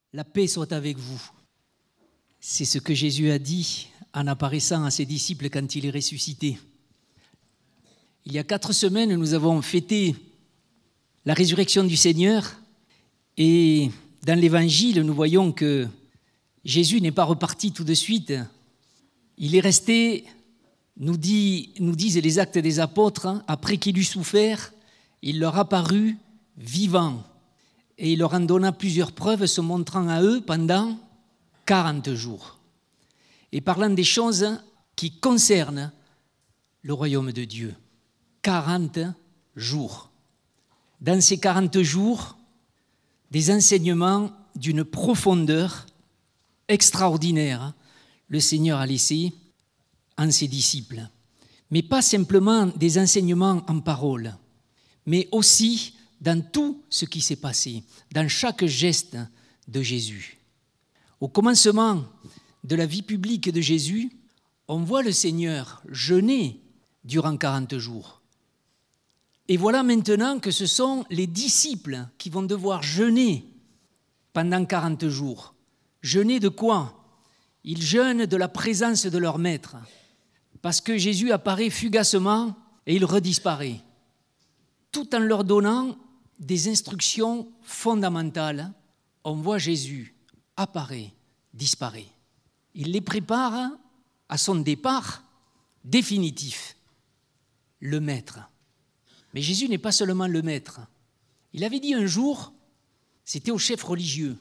La paix soit avec vous. C'est ce que Jésus a dit en apparaissant à ses disciples quand il est ressuscité. Il y a 4 semaines, nous avons fêté la résurrection du Seigneur et dans l'Évangile, nous voyons que Jésus n'est pas reparti tout de suite. Il est resté, nous disent les Actes des Apôtres, après qu'il eut souffert, il leur apparut vivant. Et il leur en donna plusieurs preuves, se montrant à eux pendant 40 jours. Et parlant des choses qui concernent le royaume de Dieu. 40 jours. Dans ces 40 jours, des enseignements d'une profondeur extraordinaire, le Seigneur a laissé en ses disciples. Mais pas simplement des enseignements en parole, mais aussi dans tout ce qui s'est passé, dans chaque geste de Jésus. Au commencement de la vie publique de Jésus, on voit le Seigneur jeûner durant 40 jours. Et voilà maintenant que ce sont les disciples qui vont devoir jeûner pendant 40 jours. Jeûner de quoi? Ils jeûnent de la présence de leur maître, parce que Jésus apparaît fugacement et il redisparaît, tout en leur donnant des instructions fondamentales. On voit Jésus apparaît, disparaît. Il les prépare à son départ définitif, le maître. Mais Jésus n'est pas seulement le maître. Il avait dit un jour, c'était aux chefs religieux,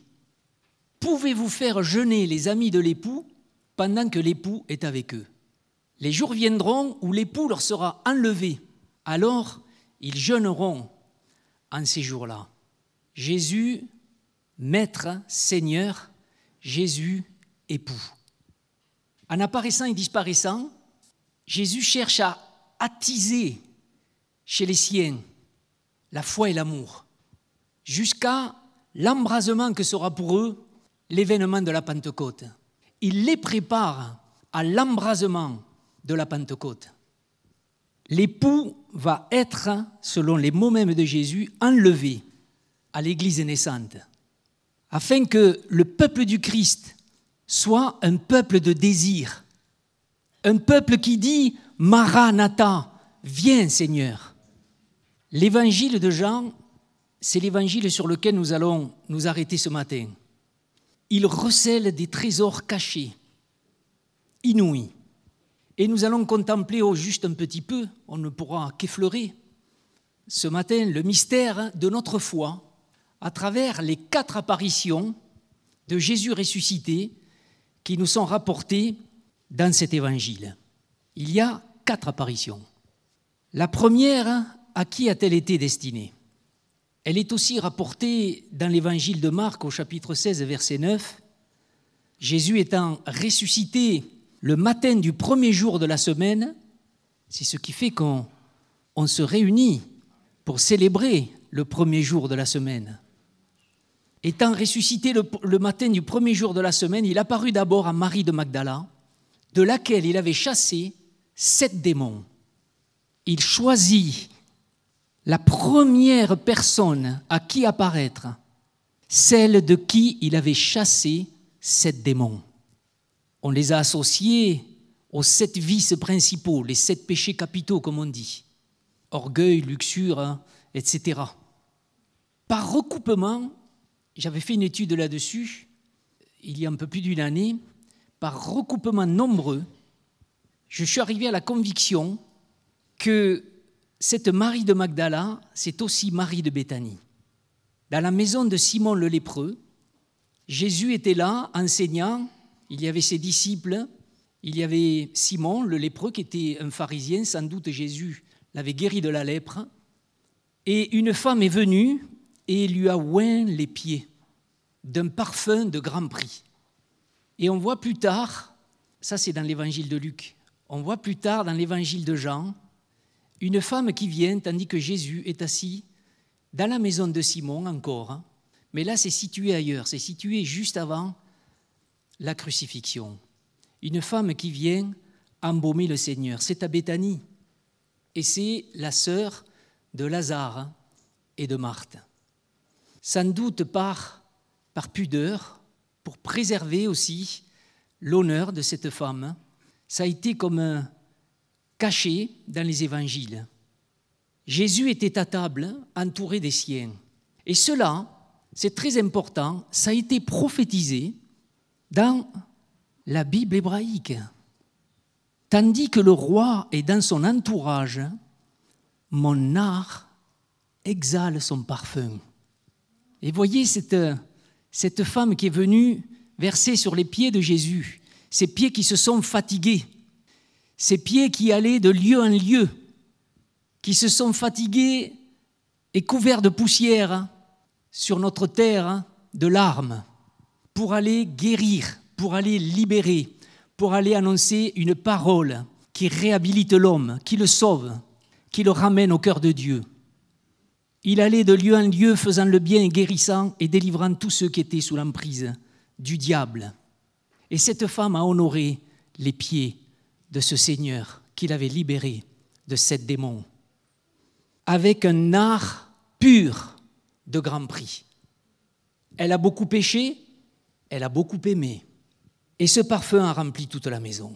« Pouvez-vous faire jeûner les amis de l'époux pendant que l'époux est avec eux? Les jours viendront où l'époux leur sera enlevé. Alors, ils jeûneront en ces jours-là. » Jésus, maître, Seigneur, Jésus, époux. En apparaissant et disparaissant, Jésus cherche à attiser chez les siens la foi et l'amour, jusqu'à l'embrasement que sera pour eux l'événement de la Pentecôte. Il les prépare à l'embrasement de la Pentecôte. L'époux va être, selon les mots mêmes de Jésus, enlevé à l'Église naissante, afin que le peuple du Christ soit un peuple de désir, un peuple qui dit « Maranatha, viens Seigneur ». L'évangile de Jean, c'est l'évangile sur lequel nous allons nous arrêter ce matin. Il recèle des trésors cachés, inouïs. Et nous allons contempler juste un petit peu, on ne pourra qu'effleurer ce matin, le mystère de notre foi à travers les 4 apparitions de Jésus ressuscité qui nous sont rapportées dans cet évangile. Il y a 4 apparitions. La première, à qui a-t-elle été destinée? Elle est aussi rapportée dans l'évangile de Marc au chapitre 16, verset 9. Jésus étant ressuscité le matin du premier jour de la semaine, c'est ce qui fait qu'on se réunit pour célébrer le premier jour de la semaine. Étant ressuscité le matin du premier jour de la semaine, il apparut d'abord à Marie de Magdala, de laquelle il avait chassé 7 démons. Il choisit la première personne à qui apparaître, celle de qui il avait chassé 7 démons. On les a associés aux 7 vices principaux, les 7 péchés capitaux, comme on dit. Orgueil, luxure, etc. Par recoupement, j'avais fait une étude là-dessus, il y a un peu plus d'une année, par recoupement nombreux, je suis arrivé à la conviction que cette Marie de Magdala, c'est aussi Marie de Béthanie. Dans la maison de Simon le lépreux, Jésus était là, enseignant. Il y avait ses disciples, il y avait Simon, le lépreux, qui était un pharisien, sans doute Jésus l'avait guéri de la lèpre, et une femme est venue et lui a oint les pieds d'un parfum de grand prix. Et on voit plus tard, ça c'est dans l'évangile de Luc, on voit plus tard dans l'évangile de Jean, une femme qui vient tandis que Jésus est assis dans la maison de Simon encore, mais là c'est situé ailleurs, c'est situé juste avant la crucifixion. Une femme qui vient embaumer le Seigneur. C'est à Béthanie. Et c'est la sœur de Lazare et de Marthe. Sans doute par pudeur, pour préserver aussi l'honneur de cette femme. Ça a été comme caché dans les évangiles. Jésus était à table, entouré des siens. Et cela, c'est très important, ça a été prophétisé dans la Bible hébraïque. Tandis que le roi est dans son entourage, mon art exhale son parfum. Et voyez cette femme qui est venue verser sur les pieds de Jésus, ces pieds qui se sont fatigués, ces pieds qui allaient de lieu en lieu, qui se sont fatigués et couverts de poussière sur notre terre de larmes, pour aller guérir, pour aller libérer, pour aller annoncer une parole qui réhabilite l'homme, qui le sauve, qui le ramène au cœur de Dieu. Il allait de lieu en lieu faisant le bien et guérissant et délivrant tous ceux qui étaient sous l'emprise du diable. Et cette femme a honoré les pieds de ce Seigneur qui l'avait libéré de sept démons, avec un art pur de grand prix. Elle a beaucoup péché, elle a beaucoup aimé. Et ce parfum a rempli toute la maison.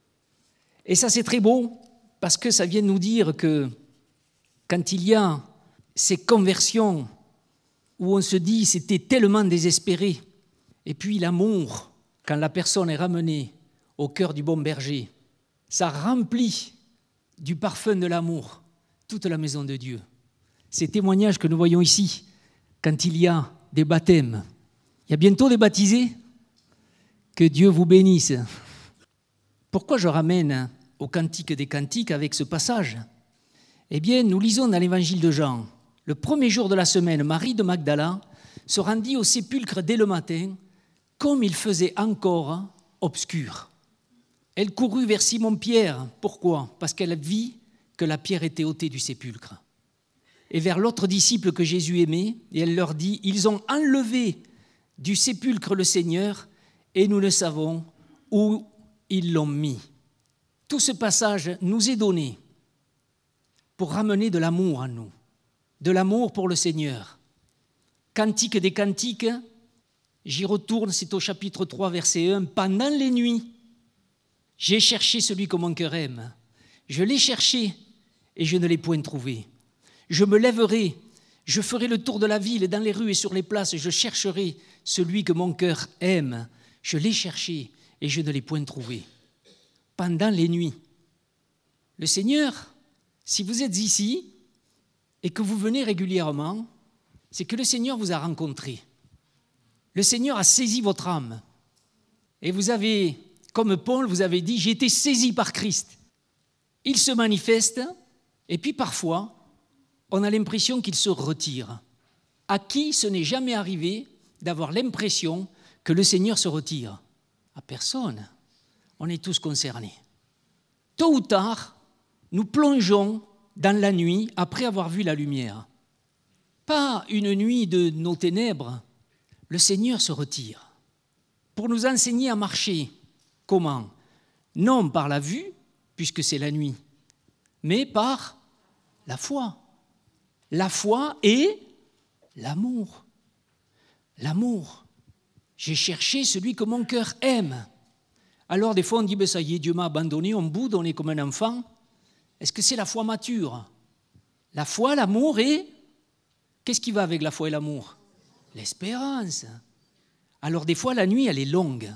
Et ça, c'est très beau, parce que ça vient nous dire que quand il y a ces conversions où on se dit c'était tellement désespéré, et puis l'amour, quand la personne est ramenée au cœur du bon berger, ça remplit du parfum de l'amour toute la maison de Dieu. Ces témoignages que nous voyons ici, quand il y a des baptêmes, il y a bientôt des baptisés, que Dieu vous bénisse. Pourquoi je ramène au Cantique des Cantiques avec ce passage ? Eh bien, nous lisons dans l'évangile de Jean, le premier jour de la semaine, Marie de Magdala se rendit au sépulcre dès le matin, comme il faisait encore obscur. Elle courut vers Simon-Pierre. Pourquoi ? Parce qu'elle vit que la pierre était ôtée du sépulcre. Et vers l'autre disciple que Jésus aimait, et elle leur dit, « Ils ont enlevé du sépulcre le Seigneur, et nous ne savons où ils l'ont mis. » Tout ce passage nous est donné pour ramener de l'amour en nous, de l'amour pour le Seigneur. Cantique des Cantiques, j'y retourne, c'est au chapitre 3, verset 1. « Pendant les nuits, j'ai cherché celui que mon cœur aime. Je l'ai cherché et je ne l'ai point trouvé. Je me lèverai, je ferai le tour de la ville, dans les rues et sur les places, et je chercherai celui que mon cœur aime. Je l'ai cherché et je ne l'ai point trouvé. » Pendant les nuits. Le Seigneur, si vous êtes ici et que vous venez régulièrement, c'est que le Seigneur vous a rencontré. Le Seigneur a saisi votre âme. Et vous avez, comme Paul, vous avez dit, j'ai été saisi par Christ. Il se manifeste et puis parfois, on a l'impression qu'il se retire. À qui ce n'est jamais arrivé d'avoir l'impression que le Seigneur se retire ? À personne. On est tous concernés. Tôt ou tard, nous plongeons dans la nuit après avoir vu la lumière. Pas une nuit de nos ténèbres. Le Seigneur se retire pour nous enseigner à marcher. Comment ? Non par la vue, puisque c'est la nuit, mais par la foi. La foi et l'amour. L'amour. J'ai cherché celui que mon cœur aime. Alors des fois on dit, ça y est, Dieu m'a abandonné, on boude, on est comme un enfant. Est-ce que c'est la foi mature ? La foi, l'amour et... Qu'est-ce qui va avec la foi et l'amour ? L'espérance. Alors des fois la nuit elle est longue,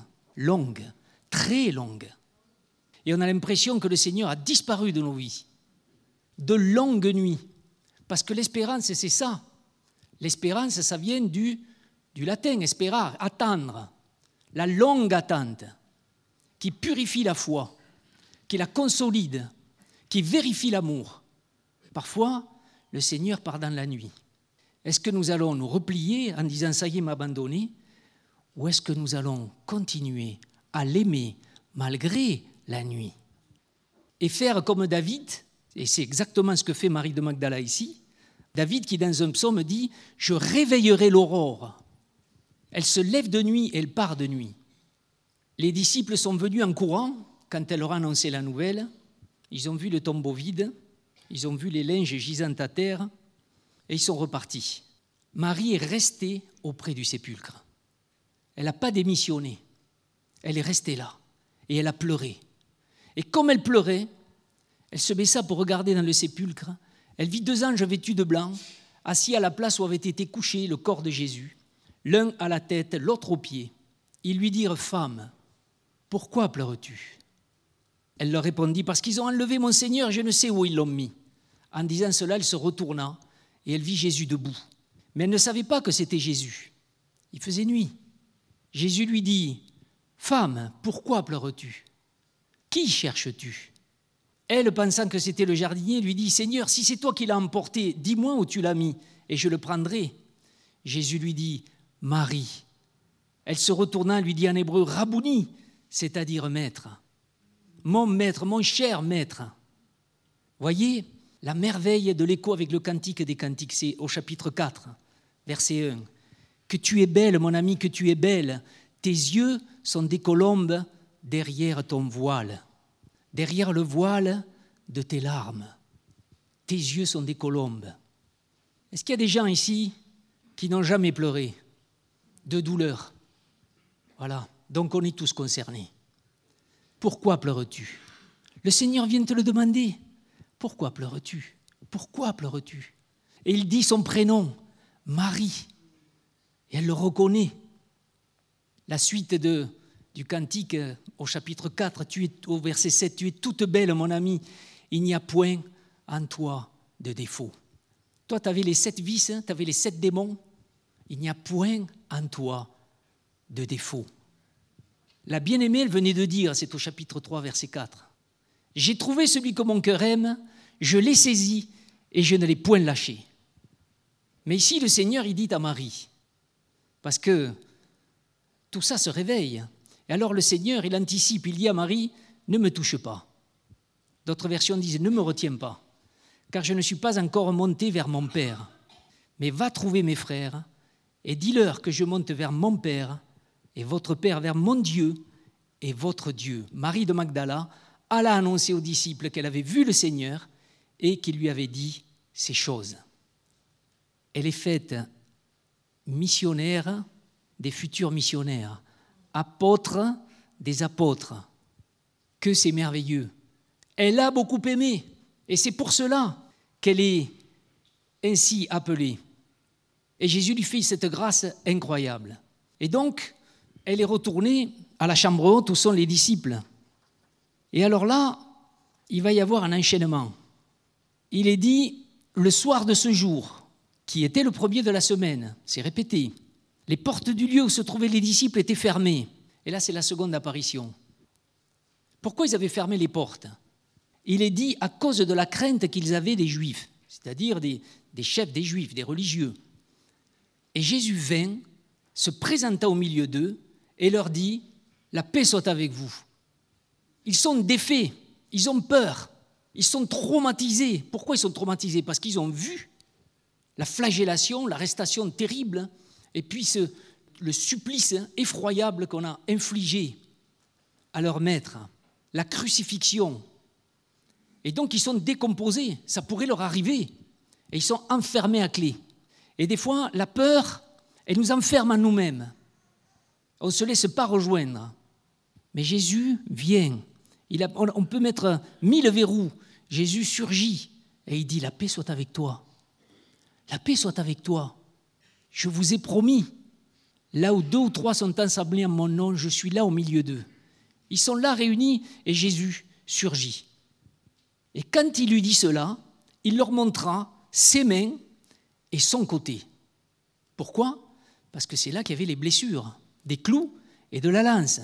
très longue. Et on a l'impression que le Seigneur a disparu de nos vies. De longues nuits. Parce que l'espérance, c'est ça. L'espérance, ça vient du latin, esperar, attendre. La longue attente qui purifie la foi, qui la consolide, qui vérifie l'amour. Parfois, le Seigneur part dans la nuit. Est-ce que nous allons nous replier en disant « ça y est, m'a abandonné » ou est-ce que nous allons continuer à l'aimer malgré la nuit et faire comme David, et c'est exactement ce que fait Marie de Magdala ici, David qui dans un psaume dit « je réveillerai l'aurore ». Elle se lève de nuit et elle part de nuit. Les disciples sont venus en courant quand elle leur a annoncé la nouvelle. Ils ont vu le tombeau vide, ils ont vu les linges gisant à terre et ils sont repartis. Marie est restée auprès du sépulcre. elle n'a pas démissionné. Elle est restée là et elle a pleuré. Et comme elle pleurait, elle se baissa pour regarder dans le sépulcre. Elle vit 2 anges vêtus de blanc, assis à la place où avait été couché le corps de Jésus, l'un à la tête, l'autre aux pieds. Ils lui dirent « Femme, pourquoi pleures-tu » Elle leur répondit « Parce qu'ils ont enlevé mon Seigneur, je ne sais où ils l'ont mis. » En disant cela, elle se retourna et elle vit Jésus debout. Mais elle ne savait pas que c'était Jésus. Il faisait nuit. Jésus lui dit « Femme, pourquoi pleures-tu ? Qui cherches-tu » Elle, pensant que c'était le jardinier, lui dit « Seigneur, si c'est toi qui l'as emporté, dis-moi où tu l'as mis, et je le prendrai. » Jésus lui dit « Marie. » Elle se retourna et lui dit en hébreu « Rabouni », c'est-à-dire maître. Mon maître, mon cher maître. Voyez la merveille de l'écho avec le cantique des cantiques, c'est au chapitre 4, verset 1. « Que tu es belle, mon ami, que tu es belle. Tes yeux sont des colombes derrière ton voile. » Derrière le voile de tes larmes, tes yeux sont des colombes. Est-ce qu'il y a des gens ici qui n'ont jamais pleuré de douleur? Voilà, donc on est tous concernés. Pourquoi pleures-tu? Le Seigneur vient te le demander. Pourquoi pleures-tu? Pourquoi pleures-tu? Et il dit son prénom, Marie, et elle le reconnaît. La suite du cantique au chapitre 4, au verset 7, « Tu es toute belle, mon ami, il n'y a point en toi de défaut. » Toi, tu avais les 7 vices, tu avais les 7 démons, il n'y a point en toi de défaut. La bien-aimée, elle venait de dire, c'est au chapitre 3, verset 4, « J'ai trouvé celui que mon cœur aime, je l'ai saisi et je ne l'ai point lâché. » Mais ici, le Seigneur, il dit à Marie, parce que tout ça se réveille. Et alors le Seigneur, il anticipe, il dit à Marie, « Ne me touche pas. » D'autres versions disent, « Ne me retiens pas, car je ne suis pas encore monté vers mon Père. Mais va trouver mes frères et dis-leur que je monte vers mon Père et votre Père, vers mon Dieu et votre Dieu. » Marie de Magdala alla annoncer aux disciples qu'elle avait vu le Seigneur et qu'il lui avait dit ces choses. Elle est faite missionnaire des futurs missionnaires, apôtre des apôtres. Que c'est merveilleux. Elle a beaucoup aimé, et c'est pour cela qu'elle est ainsi appelée. Et Jésus lui fait cette grâce incroyable. Et donc, elle est retournée à la chambre haute où sont les disciples. Et alors là, il va y avoir un enchaînement. Il est dit, le soir de ce jour, qui était le premier de la semaine, c'est répété, les portes du lieu où se trouvaient les disciples étaient fermées. Et là, c'est la seconde apparition. Pourquoi ils avaient fermé les portes? Il est dit à cause de la crainte qu'ils avaient des Juifs, c'est-à-dire des chefs des Juifs, des religieux. Et Jésus vint, se présenta au milieu d'eux et leur dit « La paix soit avec vous ». Ils sont défaits, ils ont peur, ils sont traumatisés. Pourquoi ils sont traumatisés? Parce qu'ils ont vu la flagellation, l'arrestation terrible, et puis le supplice effroyable qu'on a infligé à leur maître, la crucifixion. Et donc ils sont décomposés, ça pourrait leur arriver, et ils sont enfermés à clé. Et des fois, la peur, elle nous enferme en nous-mêmes. On ne se laisse pas rejoindre. Mais Jésus vient. On peut mettre 1000 verrous. Jésus surgit et il dit « La paix soit avec toi. La paix soit avec toi. Je vous ai promis. Là où 2 ou 3 sont assemblés en mon nom, je suis là au milieu d'eux. » Ils sont là réunis et Jésus surgit. Et quand il lui dit cela, il leur montra ses mains et son côté. Pourquoi? Parce que c'est là qu'il y avait les blessures, des clous et de la lance.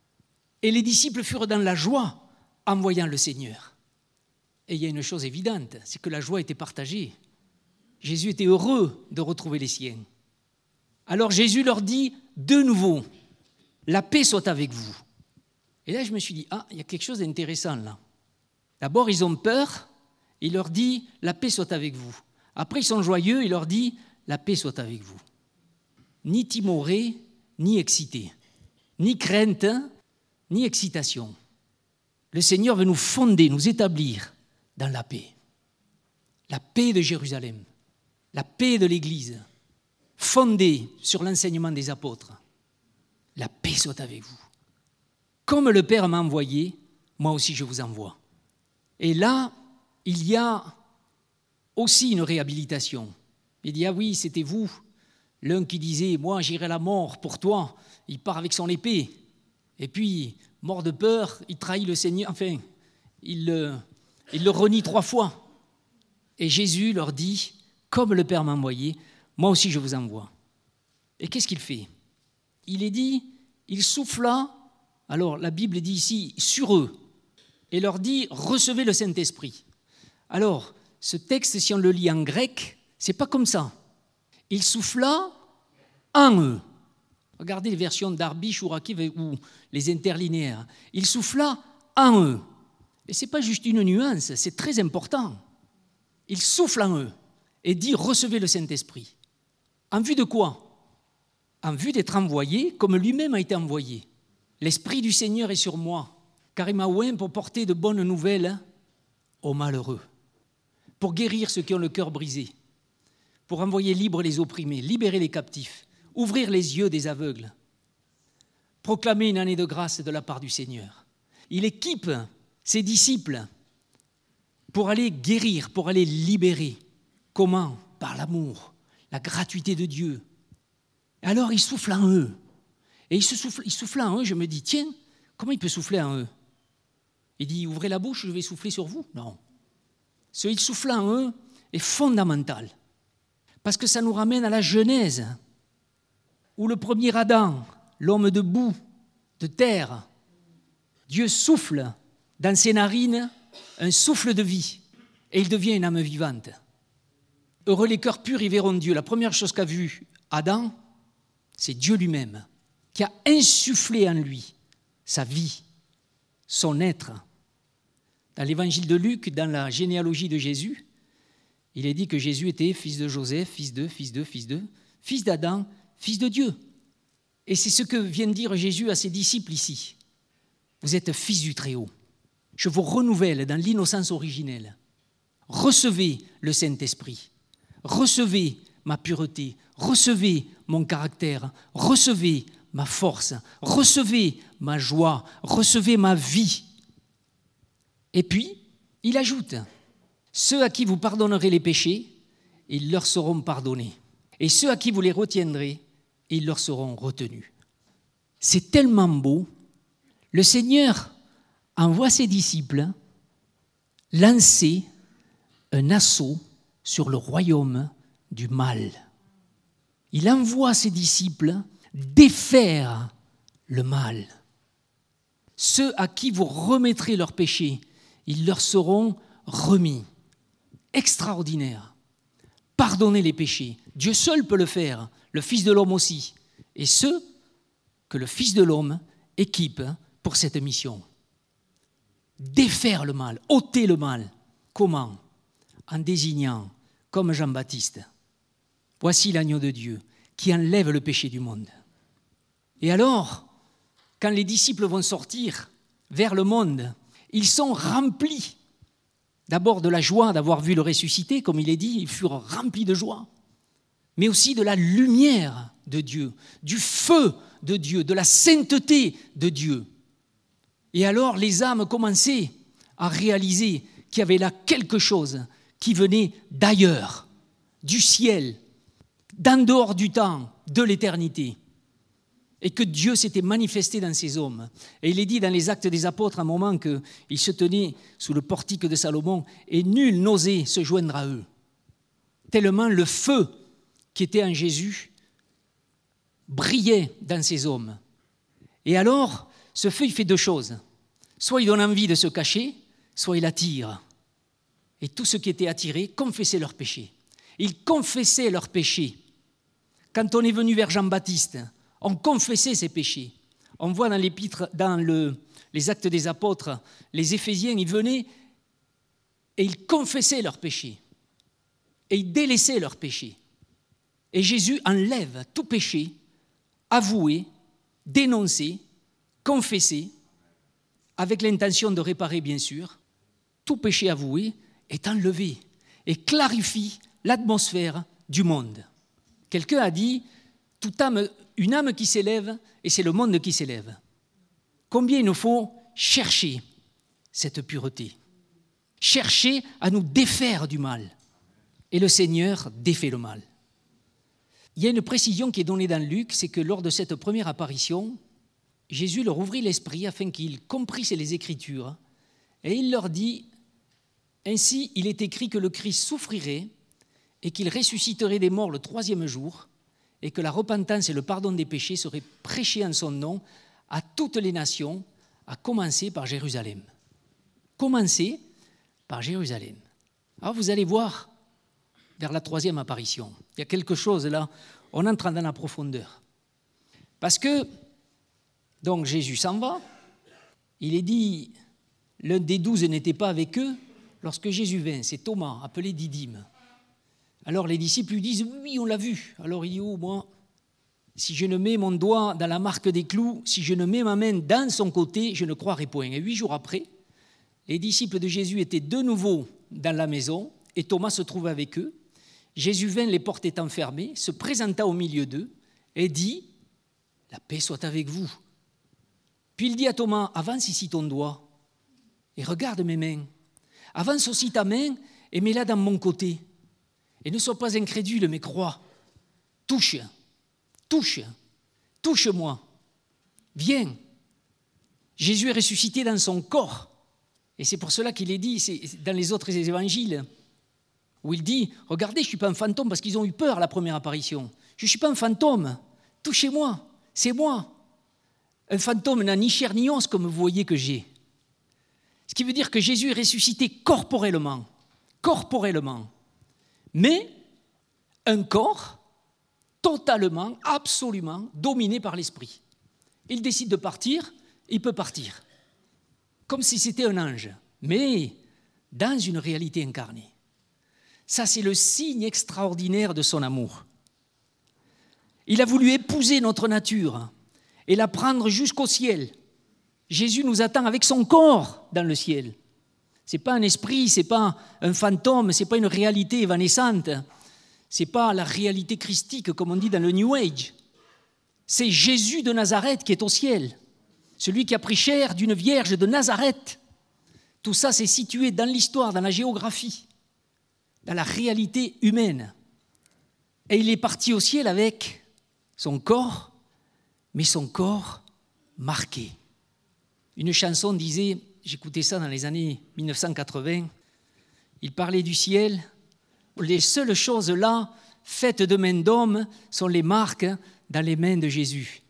Et les disciples furent dans la joie en voyant le Seigneur. Et il y a une chose évidente, c'est que la joie était partagée. Jésus était heureux de retrouver les siens. Alors Jésus leur dit de nouveau, « La paix soit avec vous. » Et là, je me suis dit, il y a quelque chose d'intéressant là. D'abord, ils ont peur, il leur dit, « La paix soit avec vous. » Après, ils sont joyeux, il leur dit, « La paix soit avec vous. » Ni timoré, ni excité, ni crainte, ni excitation. Le Seigneur veut nous fonder, nous établir dans la paix. La paix de Jérusalem, la paix de l'Église, fondée sur l'enseignement des apôtres. il soit avec vous. Comme le Père m'a envoyé, moi aussi je vous envoie. Et là, il y a aussi une réhabilitation. Il dit, ah oui, c'était vous. L'un qui disait, moi j'irai à la mort pour toi, il part avec son épée. Et puis, mort de peur, il trahit le Seigneur, enfin, il le renie 3 fois. Et Jésus leur dit, comme le Père m'a envoyé, moi aussi je vous envoie. Et qu'est-ce qu'il fait? Il est dit, il souffla, alors la Bible dit ici, sur eux, et leur dit, recevez le Saint-Esprit. Alors, ce texte, si on le lit en grec, c'est pas comme ça. Il souffla en eux. Regardez les versions d'Arbi, Chourakiv ou les interlinéaires. Il souffla en eux. Et ce n'est pas juste une nuance, c'est très important. Il souffle en eux et dit, recevez le Saint-Esprit. En vue de quoi? En vue d'être envoyé comme lui-même a été envoyé. L'Esprit du Seigneur est sur moi, car il m'a oint pour porter de bonnes nouvelles aux malheureux, pour guérir ceux qui ont le cœur brisé, pour envoyer libres les opprimés, libérer les captifs, ouvrir les yeux des aveugles, proclamer une année de grâce de la part du Seigneur. Il équipe ses disciples pour aller guérir, pour aller libérer. Comment? Par l'amour, la gratuité de Dieu. Alors il souffle en eux. Et il souffle en eux, je me dis, tiens, comment il peut souffler en eux? Il dit, ouvrez la bouche, je vais souffler sur vous. Non. Ce il souffle en eux est fondamental. Parce que ça nous ramène à la Genèse, où le premier Adam, l'homme de boue, de terre, Dieu souffle dans ses narines un souffle de vie, et il devient une âme vivante. Heureux les cœurs purs, ils verront Dieu. La première chose qu'a vue Adam, c'est Dieu lui-même, qui a insufflé en lui sa vie, son être. Dans l'évangile de Luc, dans la généalogie de Jésus, il est dit que Jésus était fils de Joseph, fils d'Adam, fils de Dieu. Et c'est ce que vient de dire Jésus à ses disciples ici. Vous êtes fils du Très-Haut. Je vous renouvelle dans l'innocence originelle. Recevez le Saint-Esprit. Recevez ma pureté. Recevez mon caractère. Recevez ma force. Recevez ma joie. Recevez ma vie. Et puis, il ajoute, ceux à qui vous pardonnerez les péchés, ils leur seront pardonnés. Et ceux à qui vous les retiendrez, ils leur seront retenus. C'est tellement beau. Le Seigneur envoie ses disciples lancer un assaut sur le royaume du mal. Il envoie ses disciples défaire le mal. Ceux à qui vous remettrez leurs péchés, ils leur seront remis. Extraordinaire. Pardonner les péchés. Dieu seul peut le faire, le Fils de l'homme aussi. Et ceux que le Fils de l'homme équipe pour cette mission. Défaire le mal, ôter le mal. Comment? En désignant, comme Jean-Baptiste, voici l'agneau de Dieu qui enlève le péché du monde. Et alors, quand les disciples vont sortir vers le monde, ils sont remplis d'abord de la joie d'avoir vu le ressuscité, comme il est dit, ils furent remplis de joie, mais aussi de la lumière de Dieu, du feu de Dieu, de la sainteté de Dieu. Et alors les âmes commençaient à réaliser qu'il y avait là quelque chose qui venait d'ailleurs, du ciel, d'en dehors du temps, de l'éternité, et que Dieu s'était manifesté dans ces hommes. Et il est dit dans les Actes des Apôtres, à un moment qu'ils se tenaient sous le portique de Salomon, et nul n'osait se joindre à eux, tellement le feu qui était en Jésus brillait dans ces hommes. Et alors, ce feu, il fait deux choses. Soit il donne envie de se cacher, soit il attire. Et tous ceux qui étaient attirés confessaient leurs péchés. Ils confessaient leurs péchés. Quand on est venu vers Jean-Baptiste, on confessait ses péchés. On voit dans l'épître, dans les Actes des Apôtres, les Éphésiens, ils venaient et ils confessaient leurs péchés. Et ils délaissaient leurs péchés. Et Jésus enlève tout péché, avoué, dénoncé, confessé, avec l'intention de réparer, bien sûr. Tout péché avoué est enlevé et clarifie l'atmosphère du monde. Quelqu'un a dit, toute âme une âme qui s'élève et c'est le monde qui s'élève. Combien il nous faut chercher cette pureté, chercher à nous défaire du mal. Et le Seigneur défait le mal. Il y a une précision qui est donnée dans Luc, c'est que lors de cette première apparition, Jésus leur ouvrit l'esprit afin qu'ils comprissent les Écritures. Et il leur dit, ainsi il est écrit que le Christ souffrirait et qu'il ressusciterait des morts le 3e jour et que la repentance et le pardon des péchés seraient prêchés en son nom à toutes les nations, à commencer par Jérusalem. Commencer par Jérusalem. Alors vous allez voir vers la 3e apparition. Il y a quelque chose là, on entre dans la profondeur. Parce que, donc Jésus s'en va, il est dit, l'un des 12 n'était pas avec eux lorsque Jésus vint, c'est Thomas, appelé Didyme. Alors les disciples lui disent, oui, on l'a vu. Alors il dit, oh, moi, si je ne mets mon doigt dans la marque des clous, si je ne mets ma main dans son côté, je ne croirai point. Et 8 jours après, les disciples de Jésus étaient de nouveau dans la maison et Thomas se trouvait avec eux. Jésus vint, les portes étant fermées, se présenta au milieu d'eux et dit, la paix soit avec vous. Puis il dit à Thomas, avance ici ton doigt et regarde mes mains. Avance aussi ta main et mets-la dans mon côté. Et ne sois pas incrédule, mais crois. Touche, touche-moi. Viens. Jésus est ressuscité dans son corps. Et c'est pour cela qu'il est dit, c'est dans les autres évangiles, où il dit, regardez, je ne suis pas un fantôme, parce qu'ils ont eu peur à la première apparition. Je ne suis pas un fantôme, touchez-moi, c'est moi. Un fantôme n'a ni chair ni os, comme vous voyez que j'ai. Ce qui veut dire que Jésus est ressuscité corporellement, mais un corps totalement, absolument dominé par l'esprit. Il décide de partir, il peut partir, comme si c'était un ange, mais dans une réalité incarnée. Ça, c'est le signe extraordinaire de son amour. Il a voulu épouser notre nature et la prendre jusqu'au ciel. Jésus nous attend avec son corps dans le ciel. Ce n'est pas un esprit, ce n'est pas un fantôme, ce n'est pas une réalité évanescente. Ce n'est pas la réalité christique comme on dit dans le New Age. C'est Jésus de Nazareth qui est au ciel. Celui qui a pris chair d'une vierge de Nazareth. Tout ça, c'est situé dans l'histoire, dans la géographie, dans la réalité humaine. Et il est parti au ciel avec son corps, mais son corps marqué. Une chanson disait, j'écoutais ça dans les années 1980, il parlait du ciel, les seules choses là, faites de main d'homme, sont les marques dans les mains de Jésus.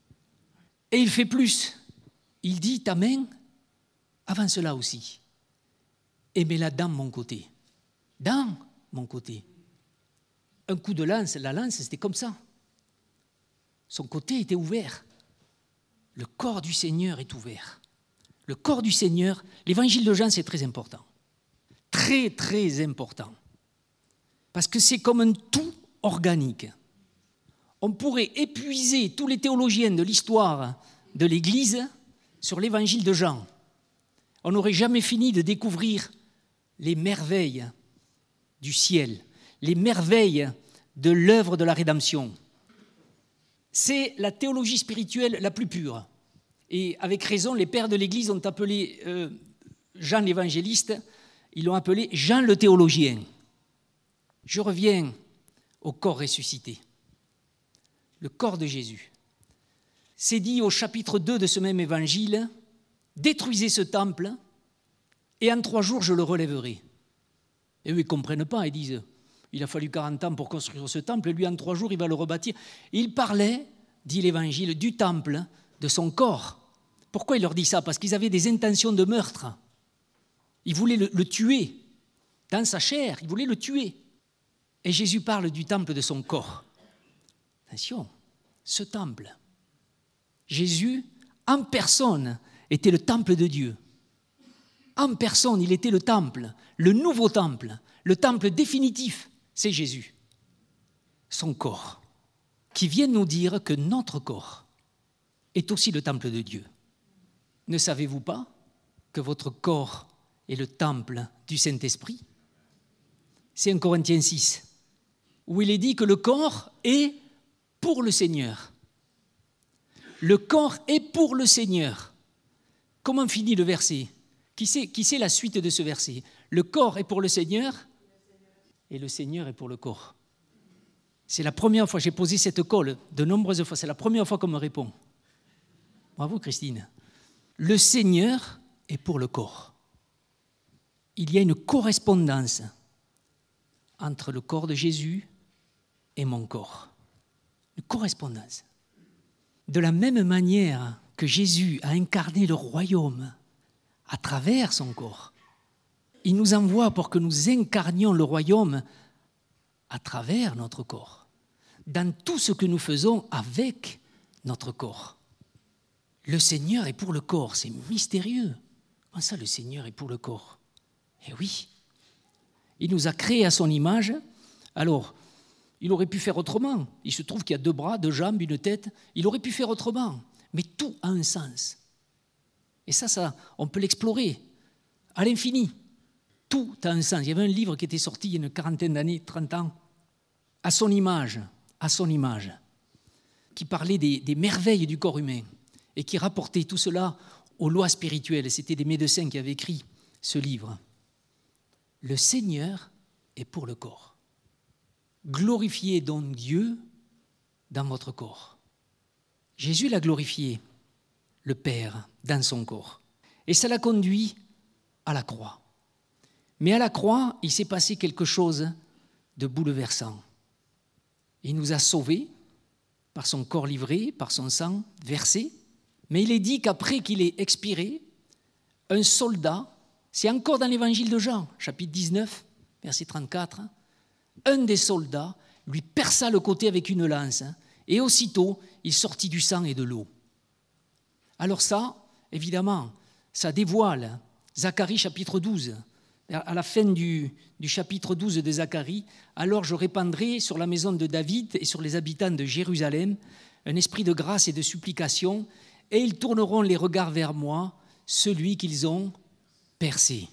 Et il fait plus, il dit, ta main, avance là aussi, et mets-la dans mon côté. Dans mon côté. Un coup de lance, la lance, c'était comme ça. Son côté était ouvert. Le corps du Seigneur est ouvert. Le corps du Seigneur, l'évangile de Jean, c'est très important. Très, très important. Parce que c'est comme un tout organique. On pourrait épuiser tous les théologiens de l'histoire de l'Église sur l'évangile de Jean. On n'aurait jamais fini de découvrir les merveilles du ciel, les merveilles de l'œuvre de la rédemption. C'est la théologie spirituelle la plus pure. Et avec raison, les pères de l'Église ont appelé Jean l'évangéliste, ils l'ont appelé Jean le théologien. Je reviens au corps ressuscité, le corps de Jésus. C'est dit au chapitre 2 de ce même évangile, « Détruisez ce temple, et en 3 jours je le relèverai. » Et eux, ils ne comprennent pas, ils disent, il a fallu 40 ans pour construire ce temple, et lui, en 3 jours, il va le rebâtir. Il parlait, dit l'Évangile, du temple, de son corps. Pourquoi il leur dit ça? Parce qu'ils avaient des intentions de meurtre. Ils voulaient le tuer. Dans sa chair, ils voulaient le tuer. Et Jésus parle du temple de son corps. Attention, ce temple. Jésus, en personne, était le temple de Dieu. En personne, il était le temple, le nouveau temple, le temple définitif, c'est Jésus. Son corps, qui vient nous dire que notre corps est aussi le temple de Dieu. Ne savez-vous pas que votre corps est le temple du Saint-Esprit? C'est 1 Corinthiens 6, où il est dit que le corps est pour le Seigneur. Le corps est pour le Seigneur. Comment finit le verset ? Qui sait la suite de ce verset ? Le corps est pour le Seigneur et le Seigneur est pour le corps. C'est la première fois, j'ai posé cette colle de nombreuses fois, c'est la première fois qu'on me répond. Bravo Christine. Le Seigneur est pour le corps. Il y a une correspondance entre le corps de Jésus et mon corps. Une correspondance. De la même manière que Jésus a incarné le royaume à travers son corps, il nous envoie pour que nous incarnions le royaume à travers notre corps, dans tout ce que nous faisons avec notre corps. Le Seigneur est pour le corps, c'est mystérieux. Comment ça, le Seigneur est pour le corps ? Eh oui, il nous a créés à son image. Alors, il aurait pu faire autrement. Il se trouve qu'il y a 2 bras, 2 jambes, une tête. Il aurait pu faire autrement. Mais tout a un sens. Et ça, on peut l'explorer à l'infini. Tout a un sens. Il y avait un livre qui était sorti il y a une quarantaine d'années, 30 ans, à son image, qui parlait des merveilles du corps humain et qui rapportait tout cela aux lois spirituelles. C'était des médecins qui avaient écrit ce livre. Le Seigneur est pour le corps. Glorifiez donc Dieu dans votre corps. Jésus l'a glorifié, le Père, dans son corps. Et ça l'a conduit à la croix. Mais à la croix, il s'est passé quelque chose de bouleversant. Il nous a sauvés par son corps livré, par son sang versé. Mais il est dit qu'après qu'il ait expiré, un soldat, c'est encore dans l'évangile de Jean, chapitre 19, verset 34, un des soldats lui perça le côté avec une lance, et aussitôt, il sortit du sang et de l'eau. Alors ça, évidemment, ça dévoile Zacharie chapitre 12. À la fin du chapitre 12 de Zacharie, « Alors je répandrai sur la maison de David et sur les habitants de Jérusalem un esprit de grâce et de supplication, et ils tourneront les regards vers moi, celui qu'ils ont percé.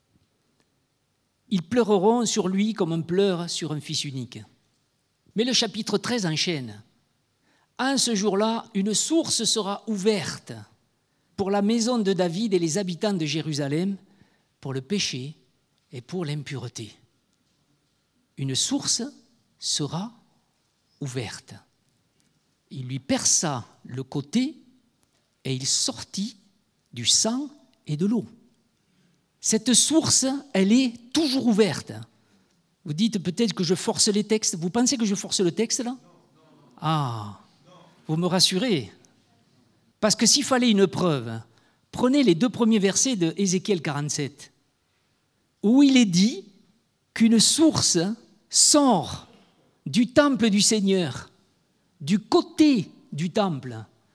Ils pleureront sur lui comme on pleure sur un fils unique. » Mais le chapitre 13 enchaîne. « En ce jour-là, une source sera ouverte pour la maison de David et les habitants de Jérusalem, pour le péché et pour l'impureté. » Une source sera ouverte. Il lui perça le côté et il sortit du sang et de l'eau. Cette source, elle est toujours ouverte. Vous dites peut-être que je force les textes. Vous pensez que je force le texte là ? Ah, vous me rassurez. Parce que s'il fallait une preuve, prenez les 2 premiers versets de Ézéchiel 47, où il est dit qu'une source sort du temple du Seigneur, du côté du temple,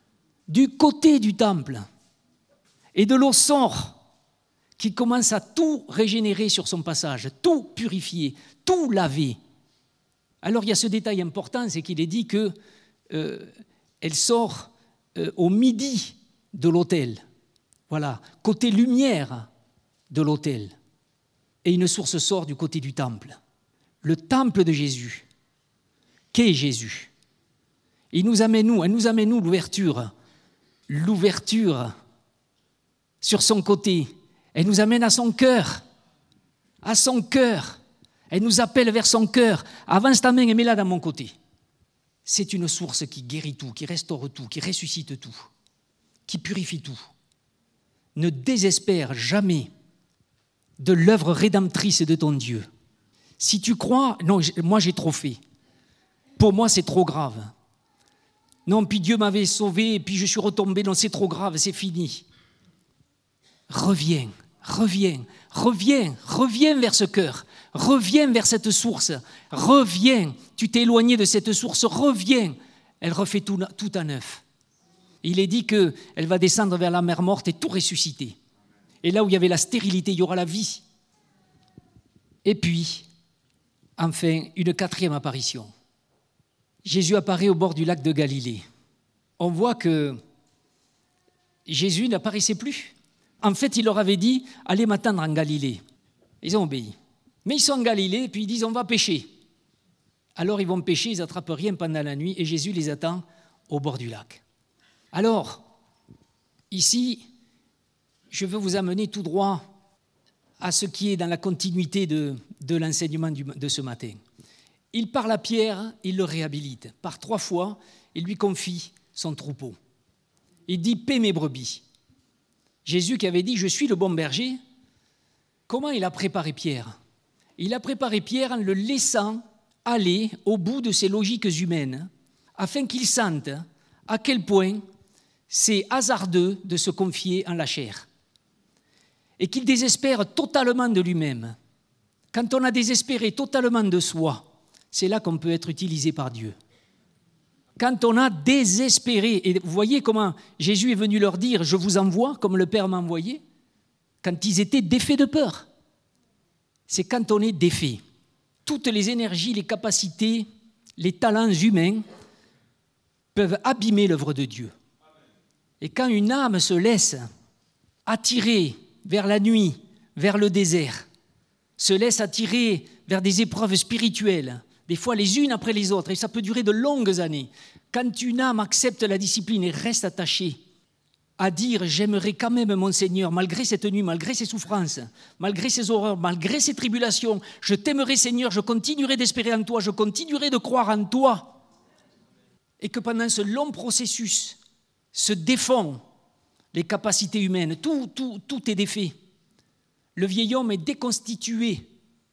et de l'eau sort, qui commence à tout régénérer sur son passage, tout purifier, tout laver. Alors il y a ce détail important, c'est qu'il est dit qu'elle sort au midi de l'autel, voilà, côté lumière de l'autel. Et une source sort du côté du temple, le temple de Jésus. Qu'est Jésus ? Elle nous amène l'ouverture sur son côté. Elle nous amène à son cœur. Elle nous appelle vers son cœur. Avance ta main et mets-la dans mon côté. C'est une source qui guérit tout, qui restaure tout, qui ressuscite tout, qui purifie tout. Ne désespère jamais de l'œuvre rédemptrice de ton Dieu. Si tu crois, non, moi j'ai trop fait. Pour moi c'est trop grave. Non, puis Dieu m'avait sauvé, et puis je suis retombé, non, c'est trop grave, c'est fini. Reviens vers ce cœur, reviens vers cette source, reviens, tu t'es éloigné de cette source, reviens, elle refait tout à neuf. Il est dit qu'elle va descendre vers la mer morte et tout ressusciter. Et là où il y avait la stérilité, il y aura la vie. Et puis, enfin, une 4e apparition. Jésus apparaît au bord du lac de Galilée. On voit que Jésus n'apparaissait plus. En fait, il leur avait dit « Allez m'attendre en Galilée ». Ils ont obéi. Mais ils sont en Galilée et puis ils disent « On va pêcher ». Alors ils vont pêcher, ils n'attrapent rien pendant la nuit et Jésus les attend au bord du lac. Alors, ici, je veux vous amener tout droit à ce qui est dans la continuité de l'enseignement de ce matin. Il parle à Pierre, il le réhabilite. Par 3 fois, il lui confie son troupeau. Il dit « Paix mes brebis ». Jésus qui avait dit « Je suis le bon berger », comment il a préparé Pierre ? Il a préparé Pierre en le laissant aller au bout de ses logiques humaines, afin qu'il sente à quel point c'est hasardeux de se confier en la chair, et qu'il désespère totalement de lui-même. Quand on a désespéré totalement de soi, c'est là qu'on peut être utilisé par Dieu. Quand on a désespéré, et vous voyez comment Jésus est venu leur dire « Je vous envoie comme le Père m'a envoyé », quand ils étaient défaits de peur. C'est quand on est défait. Toutes les énergies, les capacités, les talents humains peuvent abîmer l'œuvre de Dieu. Et quand une âme se laisse attirer vers la nuit, vers le désert, se laisse attirer vers des épreuves spirituelles, des fois les unes après les autres, et ça peut durer de longues années. Quand une âme accepte la discipline et reste attachée à dire « j'aimerais quand même mon Seigneur, malgré cette nuit, malgré ces souffrances, malgré ces horreurs, malgré ces tribulations, je t'aimerai Seigneur, je continuerai d'espérer en toi, je continuerai de croire en toi », et que pendant ce long processus se défont les capacités humaines, tout est défait. Le vieil homme est déconstitué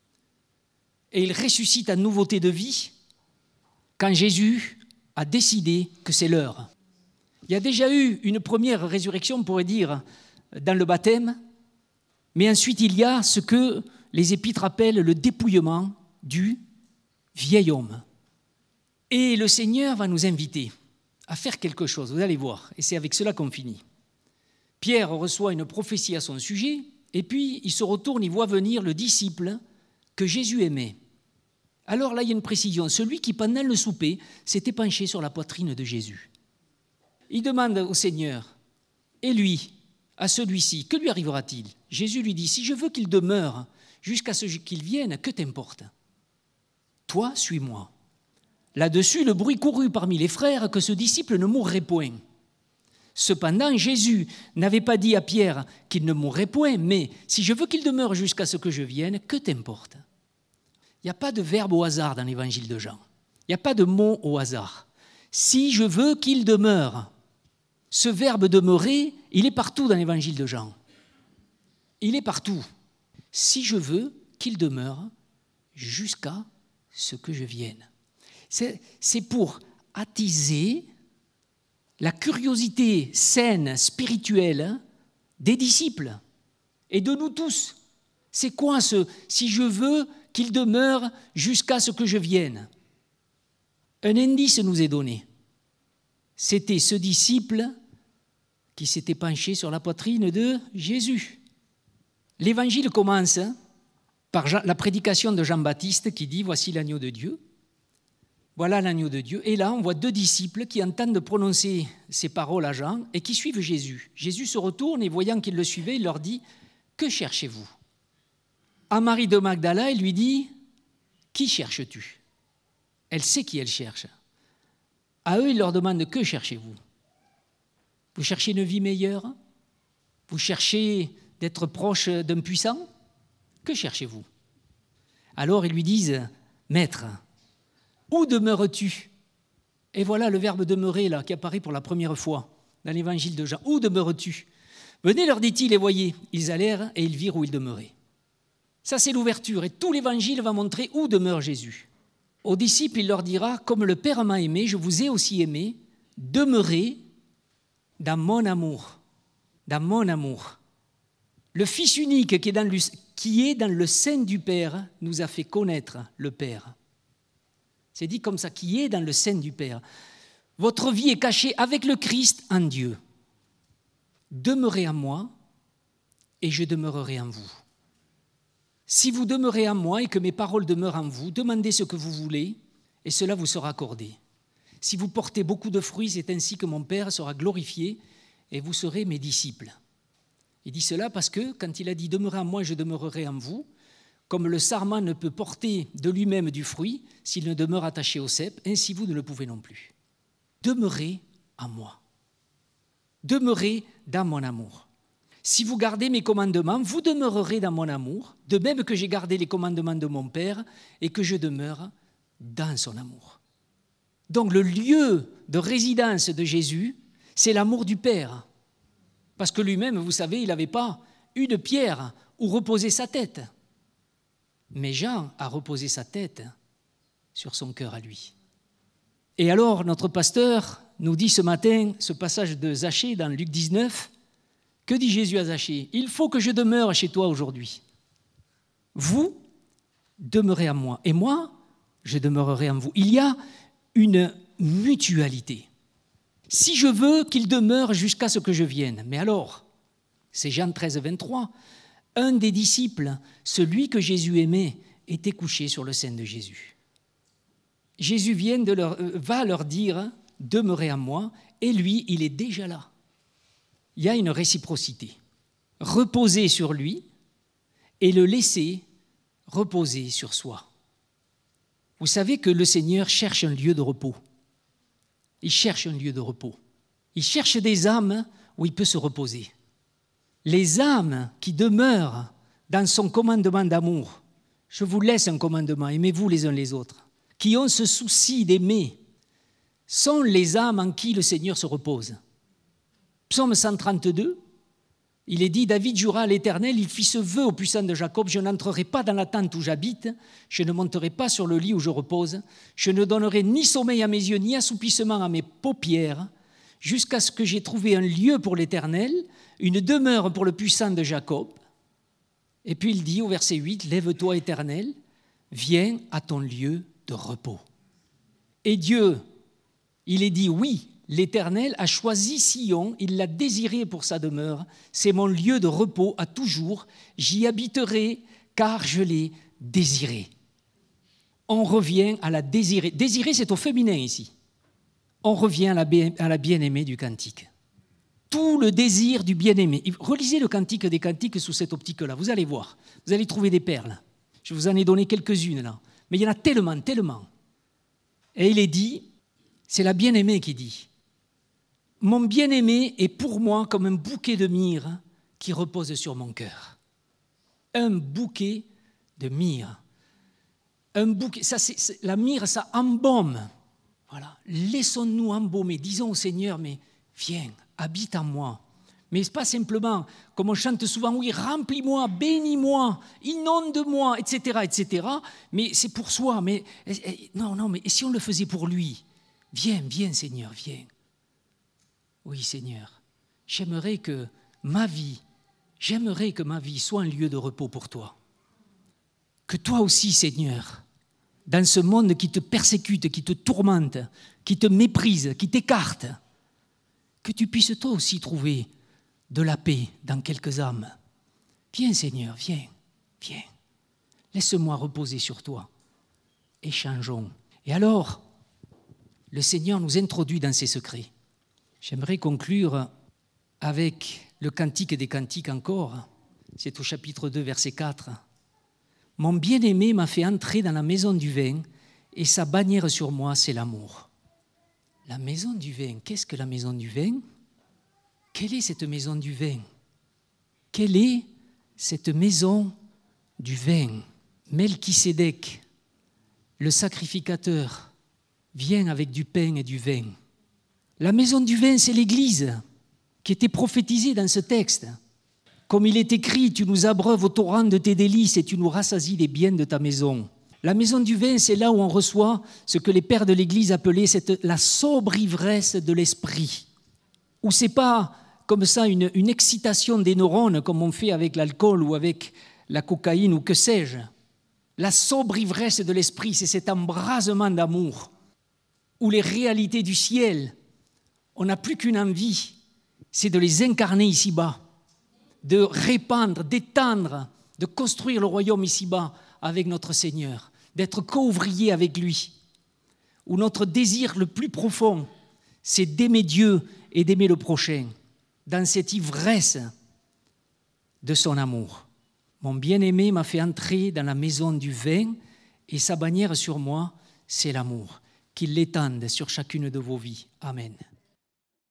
et il ressuscite en nouveauté de vie quand Jésus a décidé que c'est l'heure. Il y a déjà eu une première résurrection, on pourrait dire, dans le baptême, mais ensuite il y a ce que les épîtres appellent le dépouillement du vieil homme. Et le Seigneur va nous inviter à faire quelque chose, vous allez voir, et c'est avec cela qu'on finit. Pierre reçoit une prophétie à son sujet, et puis il se retourne, il voit venir le disciple que Jésus aimait. Alors là, il y a une précision, celui qui pendant le souper s'était penché sur la poitrine de Jésus. Il demande au Seigneur, et lui, à celui-ci, que lui arrivera-t-il ? Jésus lui dit, si je veux qu'il demeure jusqu'à ce qu'il vienne, que t'importe ? Toi, suis-moi. Là-dessus, le bruit courut parmi les frères que ce disciple ne mourrait point. Cependant, Jésus n'avait pas dit à Pierre qu'il ne mourrait point, mais si je veux qu'il demeure jusqu'à ce que je vienne, que t'importe ? Il n'y a pas de verbe au hasard dans l'évangile de Jean. Il n'y a pas de mot au hasard. Si je veux qu'il demeure, ce verbe demeurer, il est partout dans l'évangile de Jean. Il est partout. Si je veux qu'il demeure jusqu'à ce que je vienne. C'est pour attiser la curiosité saine, spirituelle des disciples et de nous tous. C'est quoi ce « si je veux qu'il demeure jusqu'à ce que je vienne » ? Un indice nous est donné. C'était ce disciple qui s'était penché sur la poitrine de Jésus. L'évangile commence par la prédication de Jean-Baptiste qui dit « Voici l'agneau de Dieu ». Voilà l'agneau de Dieu. Et là, on voit 2 disciples qui entendent prononcer ces paroles à Jean et qui suivent Jésus. Jésus se retourne et voyant qu'ils le suivaient, il leur dit « Que cherchez-vous » À Marie de Magdala, il lui dit « Qui cherches-tu » Elle sait qui elle cherche. À eux, il leur demande « Que cherchez-vous » Vous cherchez une vie meilleure ? Vous cherchez d'être proche d'un puissant ? Que cherchez-vous ? Alors ils lui disent « Maître, où demeures-tu » Et voilà le verbe demeurer là qui apparaît pour la première fois dans l'évangile de Jean. Où demeures-tu ? Venez, leur dit-il, et voyez. Ils allèrent et ils virent où il demeurait. Ça, c'est l'ouverture. Et tout l'évangile va montrer où demeure Jésus. Aux disciples, il leur dira, comme le Père m'a aimé, je vous ai aussi aimé, demeurez dans mon amour. Dans mon amour. Le Fils unique qui est dans le sein du Père nous a fait connaître le Père. C'est dit comme ça, qui est dans le sein du Père. Votre vie est cachée avec le Christ en Dieu. Demeurez en moi et je demeurerai en vous. Si vous demeurez en moi et que mes paroles demeurent en vous, demandez ce que vous voulez et cela vous sera accordé. Si vous portez beaucoup de fruits, c'est ainsi que mon Père sera glorifié et vous serez mes disciples. Il dit cela parce que quand il a dit « demeurez en moi et je demeurerai en vous », comme le sarment ne peut porter de lui-même du fruit s'il ne demeure attaché au cep, ainsi vous ne le pouvez non plus. Demeurez en moi. Demeurez dans mon amour. Si vous gardez mes commandements, vous demeurerez dans mon amour, de même que j'ai gardé les commandements de mon Père et que je demeure dans son amour. Donc le lieu de résidence de Jésus, c'est l'amour du Père. Parce que lui-même, vous savez, il n'avait pas une pierre où reposer sa tête. Mais Jean a reposé sa tête sur son cœur à lui. Et alors, notre pasteur nous dit ce matin, ce passage de Zachée dans Luc 19, que dit Jésus à Zachée ? Il faut que je demeure chez toi aujourd'hui. Vous demeurez en moi, et moi, je demeurerai en vous. Il y a une mutualité. Si je veux qu'il demeure jusqu'à ce que je vienne, mais alors, c'est Jean 13, 23, un des disciples, celui que Jésus aimait, était couché sur le sein de Jésus. Jésus va leur dire « Demeurez en moi » et lui, il est déjà là. Il y a une réciprocité. Reposer sur lui et le laisser reposer sur soi. Vous savez que le Seigneur cherche un lieu de repos. Il cherche un lieu de repos. Il cherche des âmes où il peut se reposer. Les âmes qui demeurent dans son commandement d'amour, je vous laisse un commandement, aimez-vous les uns les autres, qui ont ce souci d'aimer, sont les âmes en qui le Seigneur se repose. Psaume 132, il est dit, David jura à l'Éternel, il fit ce vœu au puissant de Jacob, je n'entrerai pas dans la tente où j'habite, je ne monterai pas sur le lit où je repose, je ne donnerai ni sommeil à mes yeux, ni assoupissement à mes paupières, jusqu'à ce que j'ai trouvé un lieu pour l'Éternel, une demeure pour le puissant de Jacob. Et puis il dit au verset 8, lève-toi Éternel, viens à ton lieu de repos. Et Dieu, il est dit oui, l'Éternel a choisi Sion, il l'a désiré pour sa demeure, c'est mon lieu de repos à toujours, j'y habiterai car je l'ai désiré. On revient à la désirer. Désirer, c'est au féminin ici. On revient à la bien-aimée du cantique. Tout le désir du bien-aimé. Relisez le cantique des cantiques sous cette optique-là, vous allez voir, vous allez trouver des perles. Je vous en ai donné quelques-unes là, mais il y en a tellement, tellement. Et il est dit, c'est la bien-aimée qui dit, mon bien-aimé est pour moi comme un bouquet de myrrhe qui repose sur mon cœur. Un bouquet de myrrhe. Un bouquet, la myrrhe, ça embaume. Voilà. Laissons-nous embaumer. Disons au Seigneur, mais viens, habite en moi. Mais ce n'est pas simplement, comme on chante souvent, oui, remplis-moi, bénis-moi, inonde-moi, etc., etc. Mais c'est pour soi. Mais non, mais si on le faisait pour lui? Viens, Seigneur, viens. Oui, Seigneur, j'aimerais que ma vie soit un lieu de repos pour toi. Que toi aussi, Seigneur, dans ce monde qui te persécute, qui te tourmente, qui te méprise, qui t'écarte, que tu puisses toi aussi trouver de la paix dans quelques âmes. Viens, Seigneur, viens. Laisse-moi reposer sur toi. Échangeons. Et alors, le Seigneur nous introduit dans ses secrets. J'aimerais conclure avec le cantique des cantiques encore. C'est au chapitre 2, verset 4. Mon bien-aimé m'a fait entrer dans la maison du vin et sa bannière sur moi, c'est l'amour. La maison du vin, qu'est-ce que la maison du vin ? Quelle est cette maison du vin ? Quelle est cette maison du vin ? Melchisédek, le sacrificateur, vient avec du pain et du vin. La maison du vin, c'est l'Église qui était prophétisée dans ce texte. Comme il est écrit, tu nous abreuves au torrent de tes délices et tu nous rassasies des biens de ta maison. La maison du vin, c'est là où on reçoit ce que les pères de l'Église appelaient la sobre ivresse de l'esprit. Où ce n'est pas comme ça une excitation des neurones comme on fait avec l'alcool ou avec la cocaïne ou que sais-je. La sobre ivresse de l'esprit, c'est cet embrasement d'amour où les réalités du ciel, on n'a plus qu'une envie, c'est de les incarner ici-bas, de répandre, d'étendre, de construire le royaume ici-bas avec notre Seigneur, d'être co-ouvrier avec lui, où notre désir le plus profond, c'est d'aimer Dieu et d'aimer le prochain, dans cette ivresse de son amour. Mon bien-aimé m'a fait entrer dans la maison du vin et sa bannière sur moi, c'est l'amour. Qu'il l'étende sur chacune de vos vies. Amen.